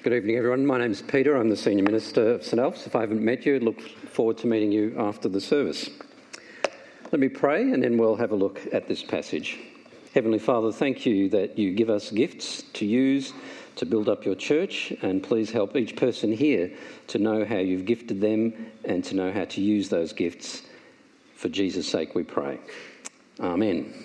Good evening, everyone. My name's Peter. I'm the Senior Minister of St Alp's. If I haven't met you, look forward to meeting you after the service. Let me pray and then we'll have a look at this passage. Heavenly Father, thank you that you give us gifts to use to build up your church, and please help each person here to know how you've gifted them and to know how to use those gifts. For Jesus' sake we pray. Amen.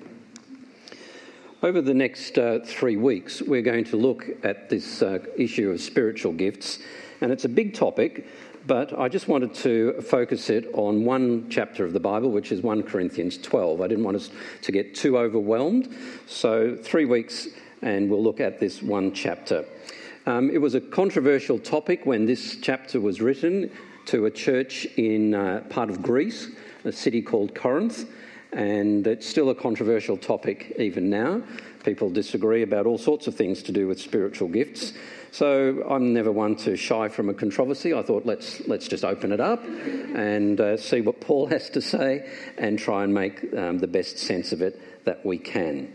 Over the next 3 weeks, we're going to look at this issue of spiritual gifts, and it's a big topic, but I just wanted to focus it on one chapter of the Bible, which is 1 Corinthians 12. I didn't want us to get too overwhelmed, so 3 weeks and we'll look at this one chapter. It was a controversial topic when this chapter was written to a church in part of Greece, a city called Corinth. And it's still a controversial topic even now. People disagree about all sorts of things to do with spiritual gifts. So I'm never one to shy from a controversy. I thought let's just open it up and see what Paul has to say and try and make the best sense of it that we can.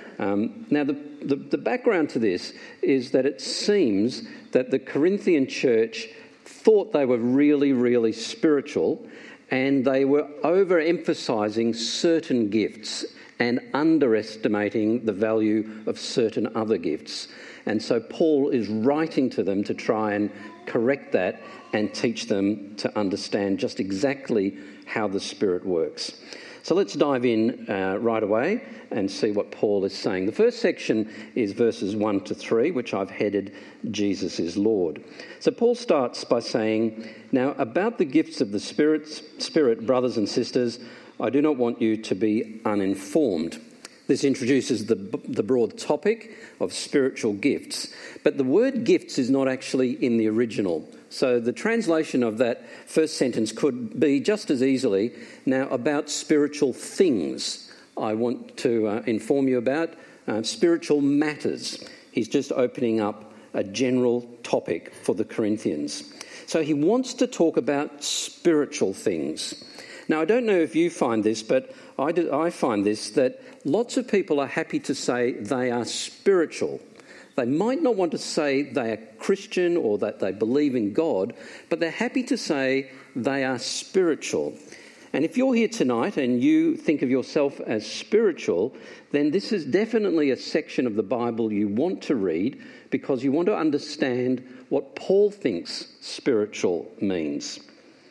Now, the background to this is that it seems that the Corinthian church thought they were really, really spiritual, and they were overemphasising certain gifts and underestimating the value of certain other gifts. And so Paul is writing to them to try and correct that and teach them to understand just exactly how the Spirit works. So let's dive in right away and see what Paul is saying. The first section is verses 1 to 3, which I've headed, Jesus is Lord. So Paul starts by saying, "Now about the gifts of the Spirit, brothers and sisters, I do not want you to be uninformed." This introduces the broad topic of spiritual gifts. But the word gifts is not actually in the original. So the translation of that first sentence could be just as easily, "Now about spiritual things I want to inform you about, spiritual matters." He's just opening up a general topic for the Corinthians. So he wants to talk about spiritual things. Now, I don't know if you find this, but I find this, that lots of people are happy to say they are spiritual. They might not want to say they are Christian or that they believe in God, but they're happy to say they are spiritual. And if you're here tonight and you think of yourself as spiritual, then this is definitely a section of the Bible you want to read because you want to understand what Paul thinks spiritual means.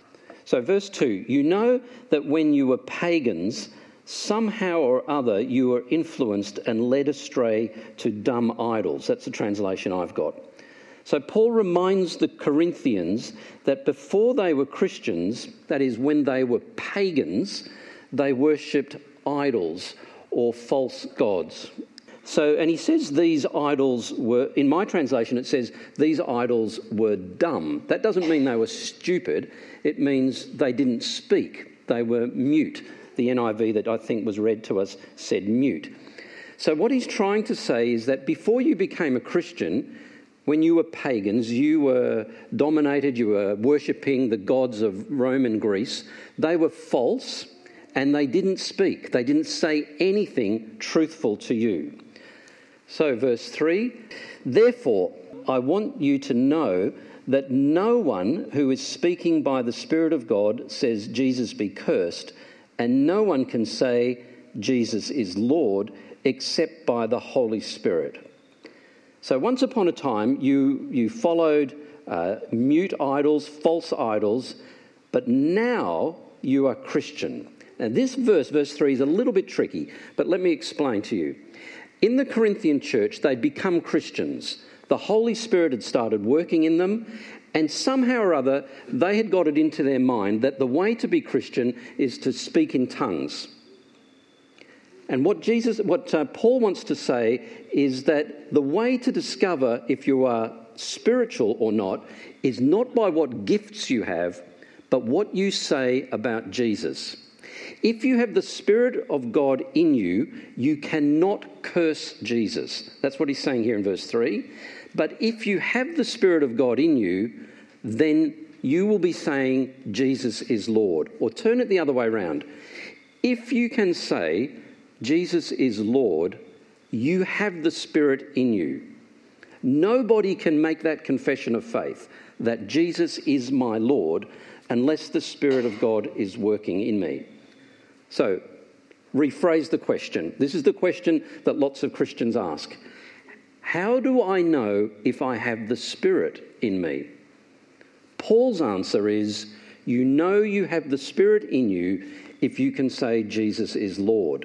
So verse 2, "You know that when you were pagans, somehow or other you were influenced and led astray to dumb idols." That's the translation I've got. So Paul reminds the Corinthians that before they were Christians, that is when they were pagans, they worshipped idols or false gods. And he says these idols were, in my translation it says these idols were dumb. That doesn't mean they were stupid, it means they didn't speak, they were mute. The NIV that I think was read to us said mute. So what he's trying to say is that before you became a Christian, when you were pagans, you were dominated, you were worshipping the gods of Rome and Greece. They were false and they didn't speak. They didn't say anything truthful to you. So verse 3, "Therefore I want you to know that no one who is speaking by the Spirit of God says Jesus be cursed, and no one can say Jesus is Lord except by the Holy Spirit." So once upon a time, you followed mute idols, false idols, but now you are Christian. And this verse 3, is a little bit tricky, but let me explain to you. In the Corinthian church, they'd become Christians. The Holy Spirit had started working in them, and somehow or other, they had got it into their mind that the way to be Christian is to speak in tongues. And what Paul wants to say is that the way to discover if you are spiritual or not is not by what gifts you have, but what you say about Jesus. If you have the Spirit of God in you, you cannot curse Jesus. That's what he's saying here in verse 3. But if you have the Spirit of God in you, then you will be saying Jesus is Lord. Or turn it the other way around. If you can say Jesus is Lord, you have the Spirit in you. Nobody can make that confession of faith, that Jesus is my Lord, unless the Spirit of God is working in me. So, rephrase the question. This is the question that lots of Christians ask. How do I know if I have the Spirit in me? Paul's answer is, you know you have the Spirit in you if you can say Jesus is Lord.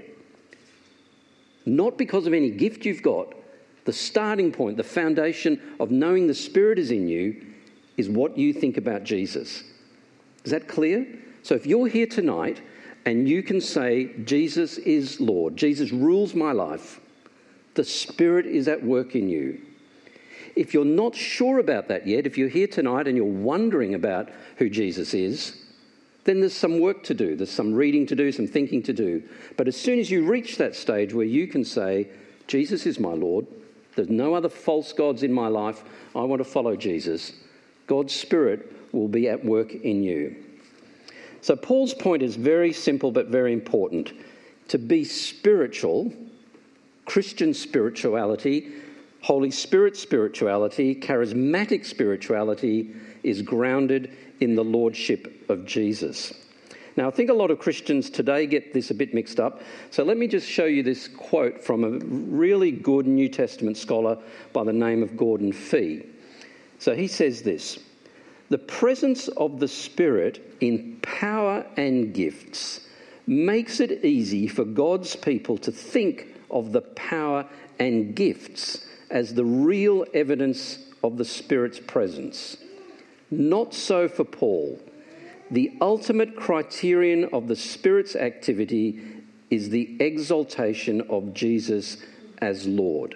Not because of any gift you've got. The starting point, the foundation of knowing the Spirit is in you is what you think about Jesus. Is that clear? So if you're here tonight and you can say Jesus is Lord, Jesus rules my life, the Spirit is at work in you. If you're not sure about that yet, if you're here tonight and you're wondering about who Jesus is, then there's some work to do. There's some reading to do, some thinking to do. But as soon as you reach that stage where you can say, Jesus is my Lord, there's no other false gods in my life, I want to follow Jesus, God's Spirit will be at work in you. So Paul's point is very simple but very important. To be spiritual, Christian spirituality, Holy Spirit spirituality, charismatic spirituality is grounded in the lordship of Jesus. Now, I think a lot of Christians today get this a bit mixed up. So let me just show you this quote from a really good New Testament scholar by the name of Gordon Fee. So he says this: the presence of the Spirit in power and gifts makes it easy for God's people to think of the power and gifts as the real evidence of the Spirit's presence. Not so for Paul. The ultimate criterion of the Spirit's activity is the exaltation of Jesus as Lord.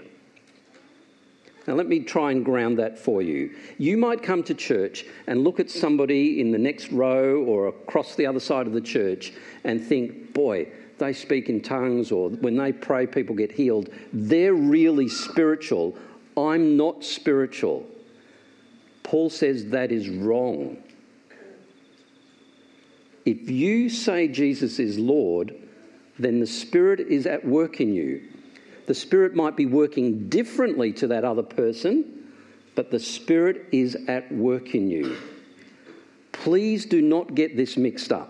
Now let me try and ground that for you. You might come to church and look at somebody in the next row or across the other side of the church and think, boy, they speak in tongues, or when they pray people get healed. They're really spiritual. I'm not spiritual. Paul says that is wrong. If you say Jesus is Lord, then the Spirit is at work in you. The Spirit might be working differently to that other person, but the Spirit is at work in you. Please do not get this mixed up.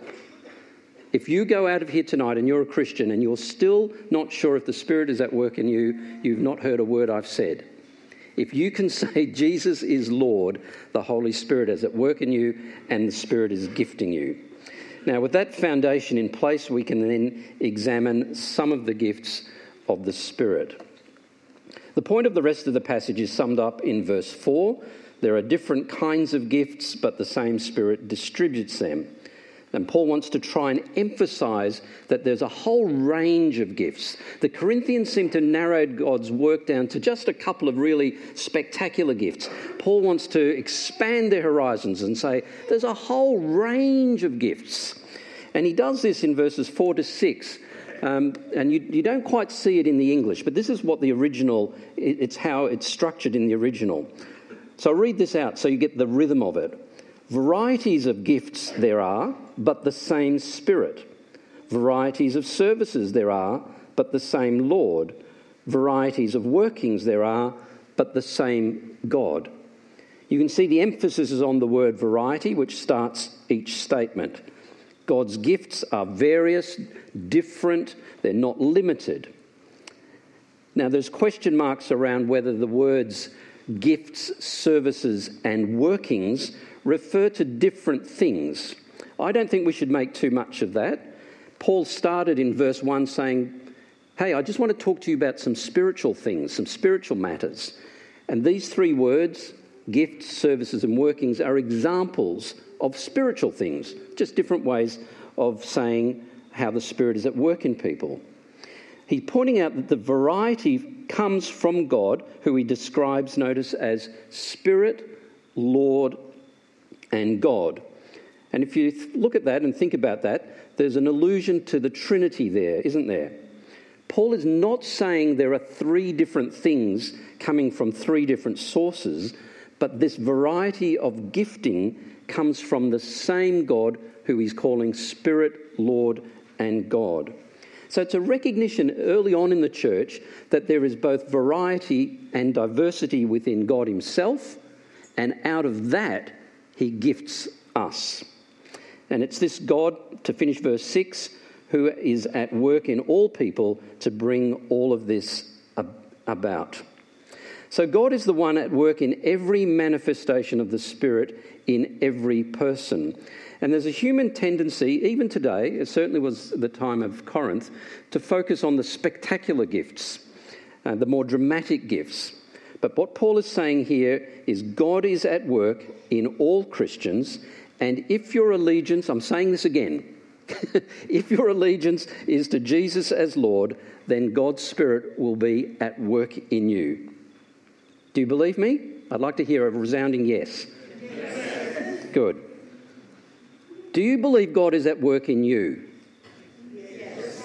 If you go out of here tonight and you're a Christian and you're still not sure if the Spirit is at work in you, you've not heard a word I've said. If you can say Jesus is Lord, the Holy Spirit is at work in you and the Spirit is gifting you. Now, with that foundation in place, we can then examine some of the gifts of the Spirit. The point of the rest of the passage is summed up in verse 4. There are different kinds of gifts, but the same Spirit distributes them. And Paul wants to try and emphasise that there's a whole range of gifts. The Corinthians seem to narrow God's work down to just a couple of really spectacular gifts. Paul wants to expand their horizons and say there's a whole range of gifts. And he does this in verses 4 to 6. And you don't quite see it in the English, but this is what the original, it's how it's structured in the original. So I'll read this out so you get the rhythm of it. Varieties of gifts there are, but the same Spirit. Varieties of services there are, but the same Lord. Varieties of workings there are, but the same God. You can see the emphasis is on the word variety, which starts each statement. God's gifts are various, different, they're not limited. Now, there's question marks around whether the words gifts, services, and workings refer to different things. I don't think we should make too much of that. Paul started in verse 1 saying, hey, I just want to talk to you about some spiritual things, some spiritual matters. And these three words, gifts, services, and workings, are examples of spiritual things, just different ways of saying how the Spirit is at work in people. He's pointing out that the variety comes from God, who he describes, notice, as Spirit, Lord, and God. And if you look at that and think about that, there's an allusion to the Trinity there, isn't there? Paul is not saying there are three different things coming from three different sources, but this variety of gifting comes from the same God who he's calling Spirit, Lord, and God. So it's a recognition early on in the church that there is both variety and diversity within God himself, and out of that he gifts us. And it's this God, to finish verse 6, who is at work in all people to bring all of this about. So God is the one at work in every manifestation of the Spirit in every person. And there's a human tendency, even today, it certainly was the time of Corinth, to focus on the spectacular gifts, the more dramatic gifts. But what Paul is saying here is God is at work in all Christians, and if your allegiance, I'm saying this again, if your allegiance is to Jesus as Lord, then God's Spirit will be at work in you. Do you believe me? I'd like to hear a resounding yes. Yes. Good. Do you believe God is at work in you? Yes.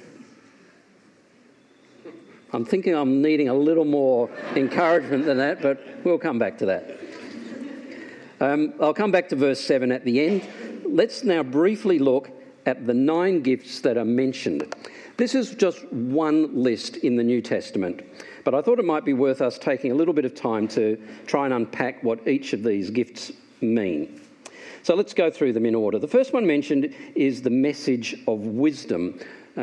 I'm thinking I'm needing a little more encouragement than that, but we'll come back to that. I'll come back to verse 7 at the end. Let's now briefly look at the 9 gifts that are mentioned. This is just one list in the New Testament, but I thought it might be worth us taking a little bit of time to try and unpack what each of these gifts mean. So let's go through them in order. The first one mentioned is the message of wisdom,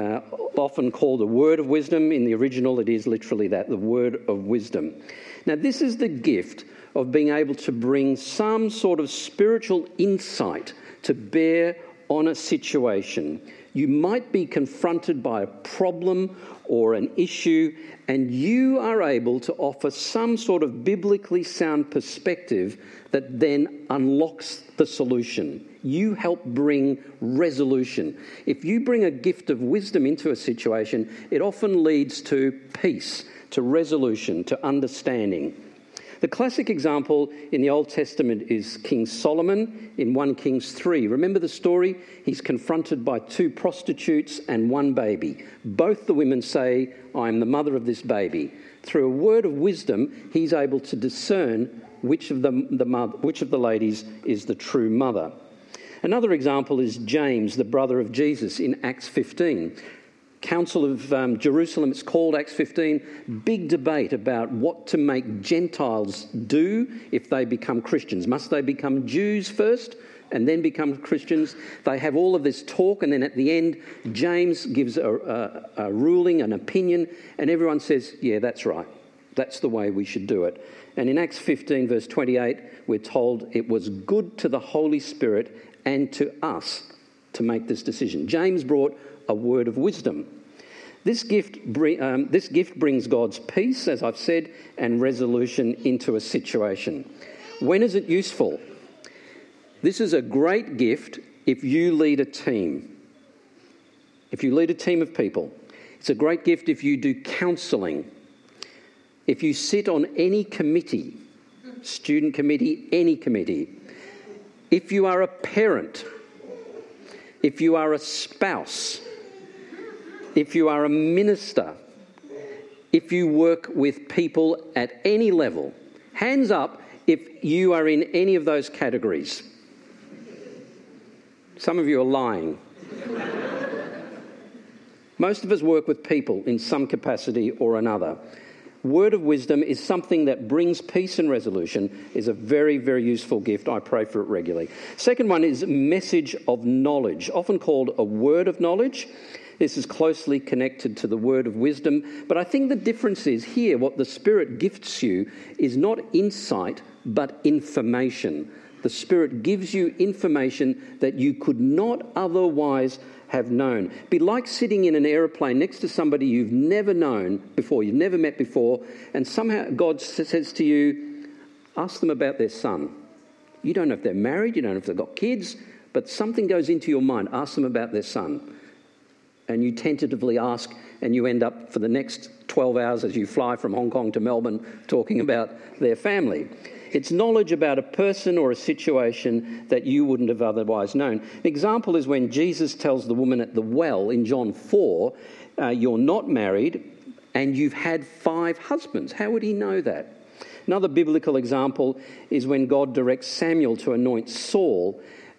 often called the word of wisdom. In the original, it is literally that, the word of wisdom. Now, this is the gift of being able to bring some sort of spiritual insight to bear on a situation. You might be confronted by a problem or an issue, and you are able to offer some sort of biblically sound perspective that then unlocks the solution. You help bring resolution. If you bring a gift of wisdom into a situation, it often leads to peace, to resolution, to understanding. The classic example in the Old Testament is King Solomon in 1 Kings 3. Remember the story? He's confronted by 2 prostitutes and 1 baby. Both the women say, "I am the mother of this baby." Through a word of wisdom, he's able to discern which of the ladies is the true mother. Another example is James, the brother of Jesus, in Acts 15. Council of Jerusalem, it's called Acts 15, big debate about what to make Gentiles do if they become Christians. Must they become Jews first and then become Christians? They have all of this talk, and then at the end, James gives a ruling, an opinion, and everyone says, yeah, that's right. That's the way we should do it. And in Acts 15, verse 28, we're told it was good to the Holy Spirit and to us to make this decision. James brought a word of wisdom. This gift brings God's peace, as I've said, and resolution into a situation. When is it useful? This is a great gift if you lead a team. If you lead a team of people. It's a great gift if you do counselling. If you sit on any committee, student committee, any committee. If you are a parent. If you are a spouse. If you are a minister, if you work with people at any level, hands up if you are in any of those categories. Some of you are lying. Most of us work with people in some capacity or another. Word of wisdom is something that brings peace and resolution, is a very, very useful gift. I pray for it regularly. Second one is message of knowledge, often called a word of knowledge. This is closely connected to the word of wisdom. But I think the difference is here, what the Spirit gifts you is not insight, but information. The Spirit gives you information that you could not otherwise have known. It'd be like sitting in an aeroplane next to somebody you've never known before, you've never met before, and somehow God says to you, ask them about their son. You don't know if they're married, you don't know if they've got kids, but something goes into your mind, ask them about their son. And you tentatively ask, and you end up for the next 12 hours as you fly from Hong Kong to Melbourne talking about their family. It's knowledge about a person or a situation that you wouldn't have otherwise known. An example is when Jesus tells the woman at the well in John 4, you're not married and you've had 5 husbands. How would he know that? Another biblical example is when God directs Samuel to anoint Saul,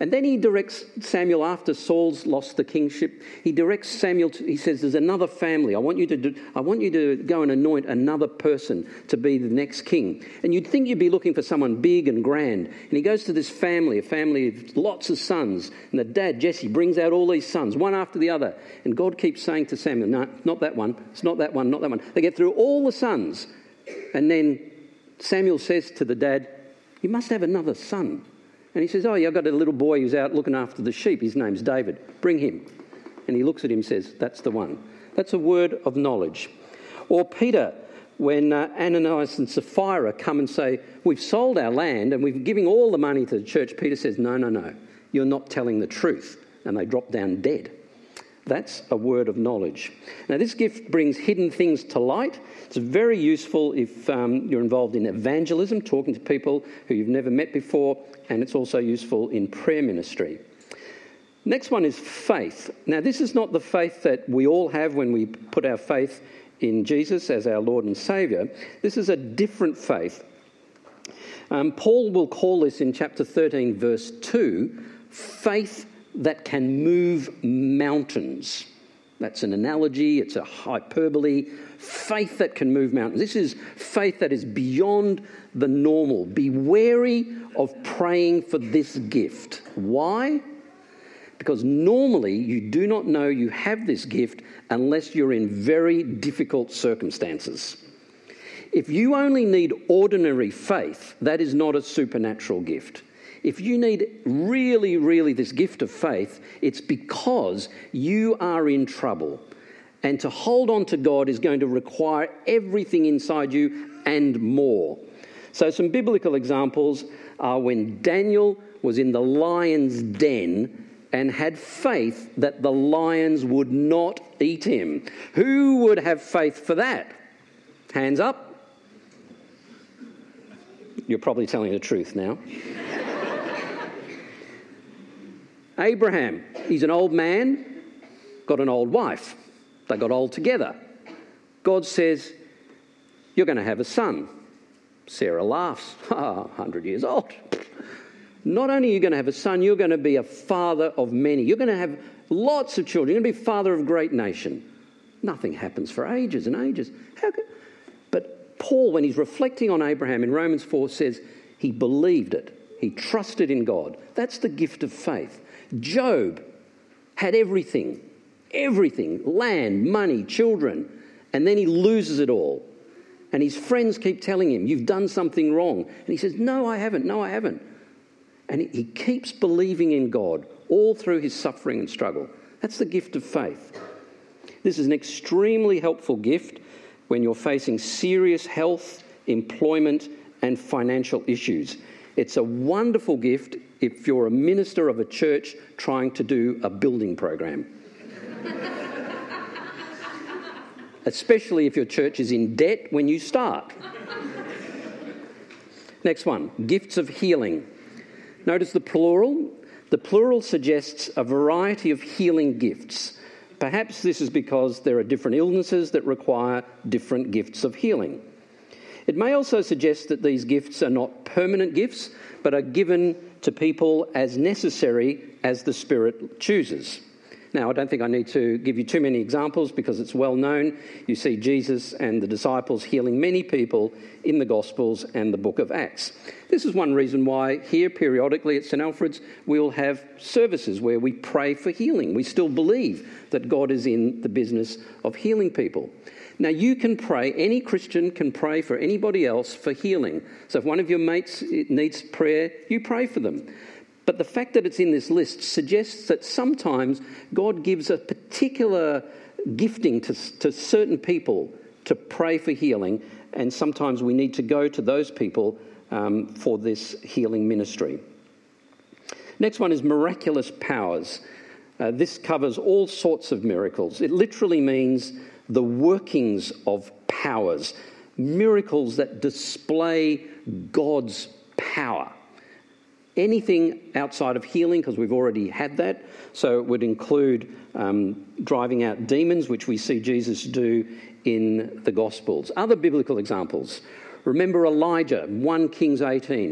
And then he directs Samuel, after Saul's lost the kingship, he directs Samuel, he says, there's another family. I want you to go and anoint another person to be the next king. And you'd think you'd be looking for someone big and grand. And he goes to this family, a family of lots of sons. And the dad, Jesse, brings out all these sons, one after the other. And God keeps saying to Samuel, no, not that one, it's not that one, not that one. They get through all the sons. And then Samuel says to the dad, you must have another son. And he says, oh, yeah, I've got a little boy who's out looking after the sheep. His name's David. Bring him. And he looks at him and says, that's the one. That's a word of knowledge. Or Peter, when Ananias and Sapphira come and say, we've sold our land and we're giving all the money to the church, Peter says, no, you're not telling the truth. And they drop down dead. That's a word of knowledge. Now, this gift brings hidden things to light. It's very useful if you're involved in evangelism, talking to people who you've never met before, and it's also useful in prayer ministry. Next one is faith. Now, this is not the faith that we all have when we put our faith in Jesus as our Lord and Saviour. This is a different faith. Paul will call this in chapter 13, verse 2, faith that can move mountains. That's an analogy, it's a hyperbole. Faith that can move mountains. This is faith that is beyond the normal. Be wary of praying for this gift. Why? Because normally you do not know you have this gift unless you're in very difficult circumstances. If you only need ordinary faith, that is not a supernatural gift. If you need really this gift of faith, it's because you are in trouble. And to hold on to God is going to require everything inside you and more. So some biblical examples are when Daniel was in the lion's den and had faith that the lions would not eat him. Who would have faith for that? Hands up. You're probably telling the truth now. Abraham, he's an old man, got an old wife. They got old together. God says, you're going to have a son. Sarah laughs. 100 years old. Not only are you going to have a son, you're going to be a father of many. You're going to have lots of children. You're going to be father of a great nation. Nothing happens for ages and ages. But Paul, when he's reflecting on Abraham in Romans 4, says he believed it. He trusted in God. That's the gift of faith. Job had everything, land, money, children, and then he loses it all. And his friends keep telling him, you've done something wrong. And he says, no, I haven't. And he keeps believing in God all through his suffering and struggle. That's the gift of faith. This is an extremely helpful gift when you're facing serious health, employment, and financial issues. It's a wonderful gift if you're a minister of a church trying to do a building program. Especially if your church is in debt when you start. Next one, gifts of healing. Notice the plural. The plural suggests a variety of healing gifts. Perhaps this is because there are different illnesses that require different gifts of healing. It may also suggest that these gifts are not permanent gifts, but are given to people as necessary as the Spirit chooses. Now, I don't think I need to give you too many examples because it's well known. You see Jesus and the disciples healing many people in the Gospels and the book of Acts. This is one reason why here periodically at St Alfred's we'll have services where we pray for healing. We still believe that God is in the business of healing people. Now, you can pray, any Christian can pray for anybody else for healing. So if one of your mates needs prayer, you pray for them. But the fact that it's in this list suggests that sometimes God gives a particular gifting to certain people to pray for healing, and sometimes we need to go to those people for this healing ministry. Next one is miraculous powers. This covers all sorts of miracles. It literally means the workings of powers, miracles that display God's power. Anything outside of healing, because we've already had that. So it would include driving out demons, which we see Jesus do in the Gospels. Other biblical examples. Remember Elijah, 1 Kings 18.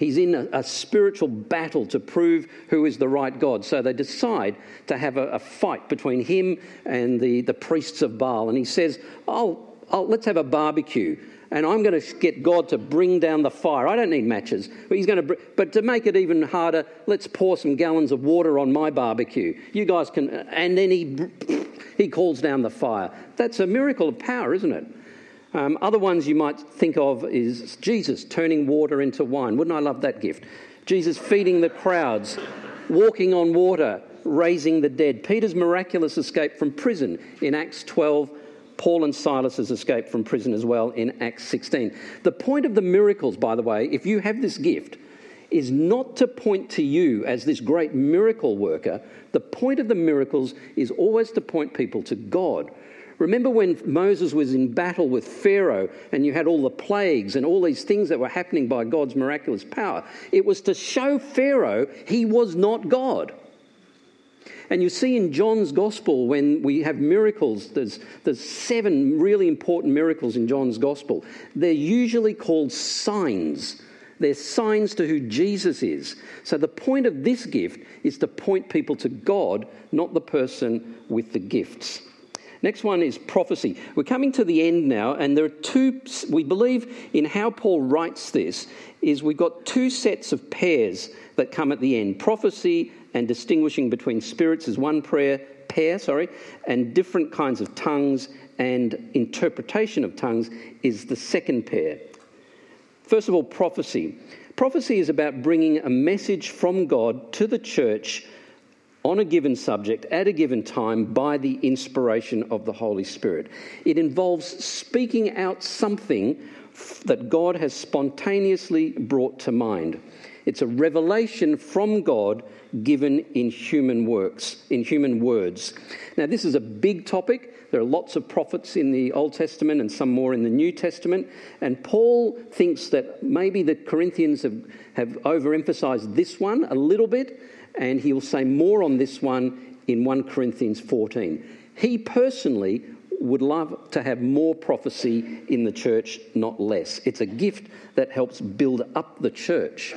He's in a spiritual battle to prove who is the right God. So they decide to have a fight between him and the priests of Baal. And he says, let's have a barbecue. And I'm going to get God to bring down the fire. I don't need matches. But to make it even harder, let's pour some gallons of water on my barbecue. You guys can... And then he calls down the fire. That's a miracle of power, isn't it? Other ones you might think of is Jesus turning water into wine. Wouldn't I love that gift? Jesus feeding the crowds, walking on water, raising the dead. Peter's miraculous escape from prison in Acts 12. Paul and Silas's escape from prison as well in Acts 16. The point of the miracles, by the way, if you have this gift, is not to point to you as this great miracle worker. The point of the miracles is always to point people to God. Remember when Moses was in battle with Pharaoh and you had all the plagues and all these things that were happening by God's miraculous power? It was to show Pharaoh he was not God. And you see in John's Gospel when we have miracles, there's 7 really important miracles in John's Gospel. They're usually called signs. They're signs to who Jesus is. So the point of this gift is to point people to God, not the person with the gifts. Next one is prophecy. We're coming to the end now, and there are 2, we believe in how Paul writes this, is we've got 2 sets of pairs that come at the end. Prophecy and distinguishing between spirits is one pair, and different kinds of tongues and interpretation of tongues is the second pair. First of all, prophecy. Prophecy is about bringing a message from God to the church on a given subject at a given time by the inspiration of the Holy Spirit. It involves speaking out something that God has spontaneously brought to mind. It's a revelation from God given in human words. Now, this is a big topic. There are lots of prophets in the Old Testament and some more in the New Testament. And Paul thinks that maybe the Corinthians have overemphasized this one a little bit, and he'll say more on this one in 1 Corinthians 14. He personally would love to have more prophecy in the church, not less. It's a gift that helps build up the church.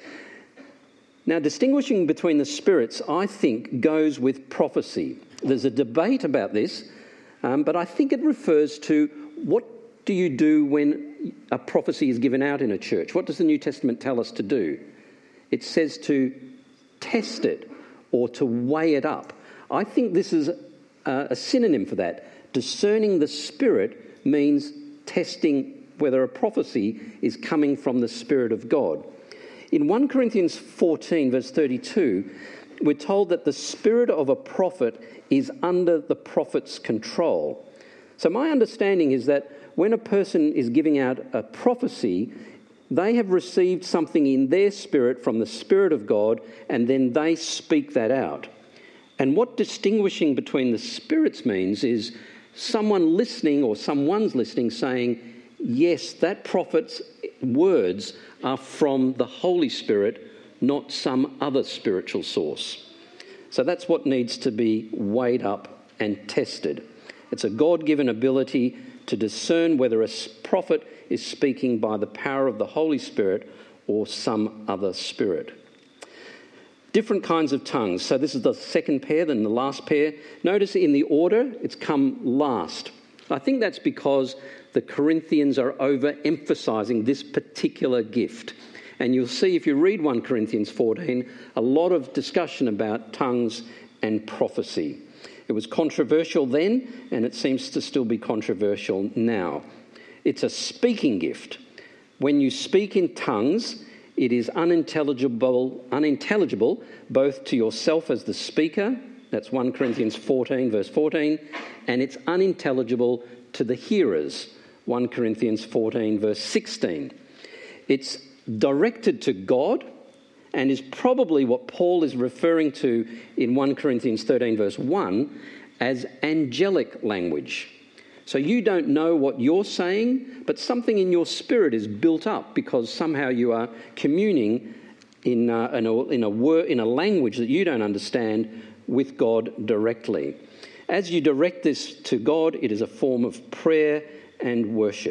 Now, distinguishing between the spirits, I think, goes with prophecy. There's a debate about this, but I think it refers to what do you do when a prophecy is given out in a church? What does the New Testament tell us to do? It says to test it or to weigh it up. I think this is a synonym for that. Discerning the Spirit means testing whether a prophecy is coming from the Spirit of God. In 1 Corinthians 14, verse 32, we're told that the spirit of a prophet is under the prophet's control. So my understanding is that when a person is giving out a prophecy, they have received something in their spirit from the Spirit of God, and then they speak that out. And what distinguishing between the spirits means is someone listening or someone's listening saying, yes, that prophet's words are from the Holy Spirit, not some other spiritual source. So that's what needs to be weighed up and tested. It's a God-given ability to discern whether a prophet is speaking by the power of the Holy Spirit or some other spirit. Different kinds of tongues. So this is the second pair, then the last pair. Notice in the order, it's come last. I think that's because the Corinthians are overemphasizing this particular gift. And you'll see if you read 1 Corinthians 14, a lot of discussion about tongues and prophecy. It was controversial then, and it seems to still be controversial now. It's a speaking gift. When you speak in tongues, it is unintelligible both to yourself as the speaker, that's 1 Corinthians 14, verse 14, and it's unintelligible to the hearers, 1 Corinthians 14, verse 16. It's directed to God and is probably what Paul is referring to in 1 Corinthians 13, verse 1, as angelic language. So you don't know what you're saying, but something in your spirit is built up because somehow you are communing in a language that you don't understand with God directly. As you direct this to God, it is a form of prayer and worship.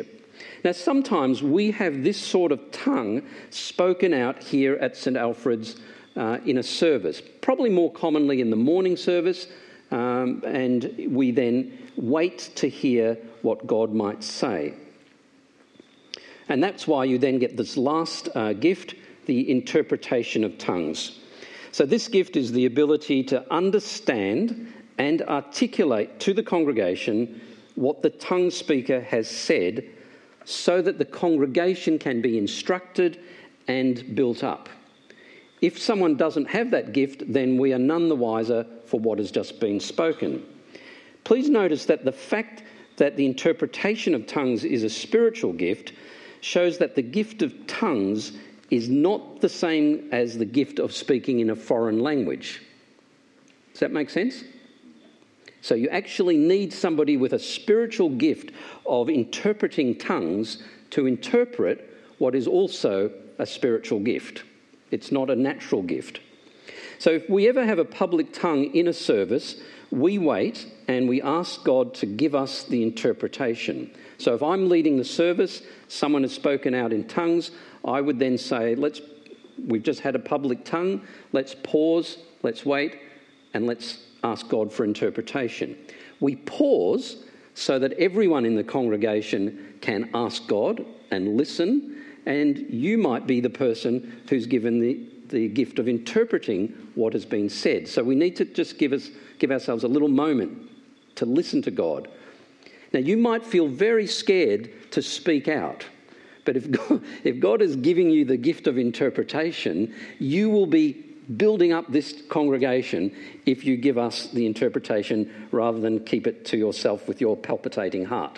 Now, sometimes we have this sort of tongue spoken out here at St Alfred's in a service, probably more commonly in the morning service, and we then wait to hear what God might say. And that's why you then get this last gift, the interpretation of tongues. So this gift is the ability to understand and articulate to the congregation what the tongue speaker has said, so that the congregation can be instructed and built up. If someone doesn't have that gift, then we are none the wiser for what has just been spoken. Please notice that the fact that the interpretation of tongues is a spiritual gift shows that the gift of tongues is not the same as the gift of speaking in a foreign language. Does that make sense? So you actually need somebody with a spiritual gift of interpreting tongues to interpret what is also a spiritual gift. It's not a natural gift. So if we ever have a public tongue in a service, we wait and we ask God to give us the interpretation. So if I'm leading the service, someone has spoken out in tongues, I would then say, we've just had a public tongue, let's pause, let's wait, and let's ask God for interpretation. We pause so that everyone in the congregation can ask God and listen, and you might be the person who's given the gift of interpreting what has been said. So we need to just give ourselves a little moment to listen to God. Now, you might feel very scared to speak out, but if God is giving you the gift of interpretation, you will be building up this congregation if you give us the interpretation rather than keep it to yourself with your palpitating heart.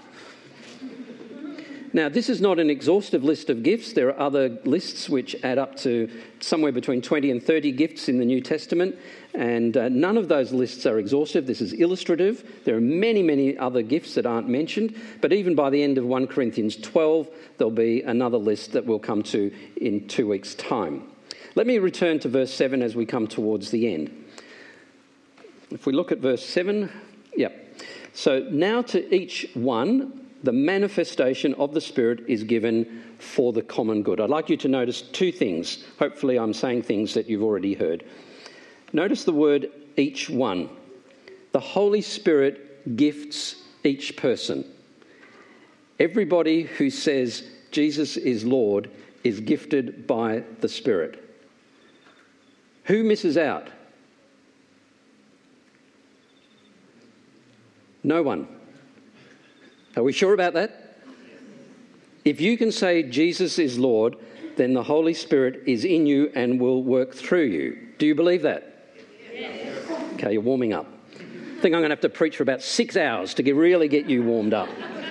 Now, this is not an exhaustive list of gifts. There are other lists which add up to somewhere between 20 and 30 gifts in the New Testament, and none of those lists are exhaustive. This is illustrative. There are many, many other gifts that aren't mentioned, but even by the end of 1 Corinthians 12, there'll be another list that we'll come to in 2 weeks' time. Let me return to verse 7 as we come towards the end. If we look at verse 7, So now to each one, the manifestation of the Spirit is given for the common good. I'd like you to notice two things. Hopefully I'm saying things that you've already heard. Notice the word each one. The Holy Spirit gifts each person. Everybody who says Jesus is Lord is gifted by the Spirit. Who misses out? No one. Are we sure about that? If you can say Jesus is Lord, then the Holy Spirit is in you and will work through you. Do you believe that? Yes. Okay, you're warming up. I think I'm going to have to preach for about 6 hours to really get you warmed up.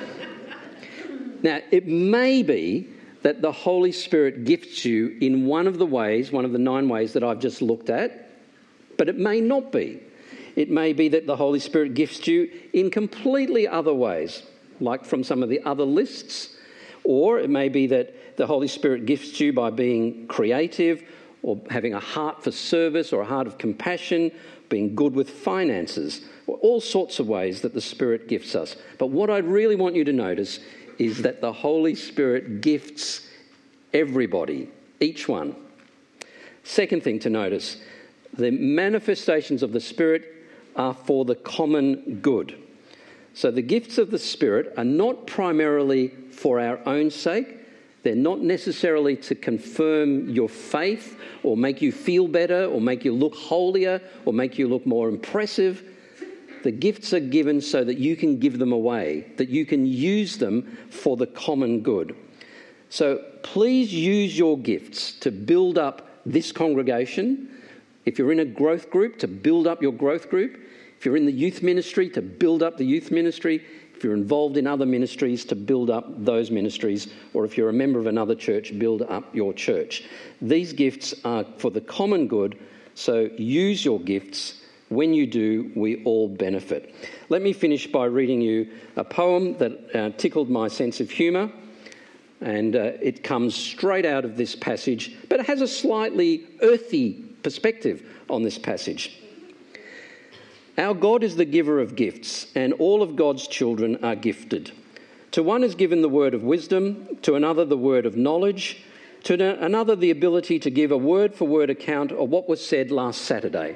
Now, it may be that the Holy Spirit gifts you in one of the 9 ways that I've just looked at, but it may not be. It may be that the Holy Spirit gifts you in completely other ways, like from some of the other lists, or it may be that the Holy Spirit gifts you by being creative or having a heart for service or a heart of compassion, being good with finances, all sorts of ways that the Spirit gifts us. But what I really want you to notice is that the Holy Spirit gifts everybody, each one. Second thing to notice, the manifestations of the Spirit are for the common good. So the gifts of the Spirit are not primarily for our own sake. They're not necessarily to confirm your faith or make you feel better or make you look holier or make you look more impressive. The gifts are given so that you can give them away, that you can use them for the common good. So please use your gifts to build up this congregation. If you're in a growth group, to build up your growth group. If you're in the youth ministry, to build up the youth ministry. If you're involved in other ministries, to build up those ministries. Or if you're a member of another church, build up your church. These gifts are for the common good, so use your gifts. When you do, we all benefit. Let me finish by reading you a poem that tickled my sense of humour, and it comes straight out of this passage, but it has a slightly earthy perspective on this passage. Our God is the giver of gifts, and all of God's children are gifted. To one is given the word of wisdom, to another the word of knowledge, to another the ability to give a word-for-word account of what was said last Saturday.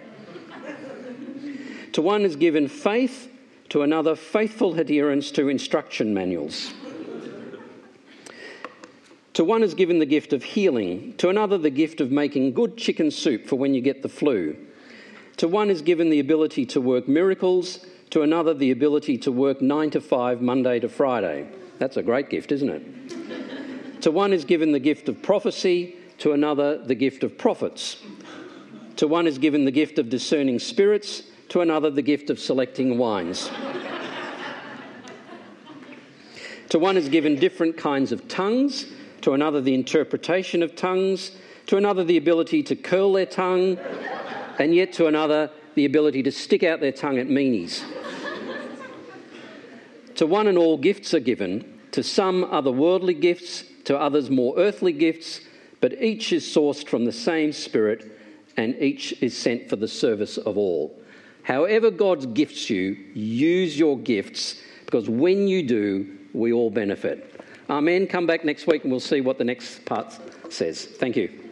To one is given faith, to another faithful adherence to instruction manuals. To one is given the gift of healing, to another the gift of making good chicken soup for when you get the flu. To one is given the ability to work miracles, to another the ability to work 9 to 5, Monday to Friday. That's a great gift, isn't it? To one is given the gift of prophecy, to another the gift of prophets. To one is given the gift of discerning spirits, to another the gift of selecting wines. To one is given different kinds of tongues, to another the interpretation of tongues, to another the ability to curl their tongue, and yet to another the ability to stick out their tongue at meanies. To one and all gifts are given, to some other worldly gifts, to others more earthly gifts, but each is sourced from the same Spirit, and each is sent for the service of all. However God gifts you, use your gifts, because when you do, we all benefit. Amen. Come back next week and we'll see what the next part says. Thank you.